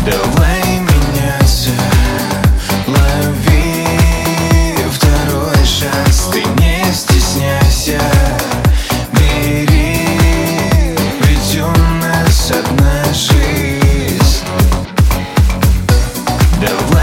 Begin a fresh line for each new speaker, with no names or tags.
Давай меняться, лови второй шанс. Ты не стесняйся, бери, ведь у нас одна жизнь. Давай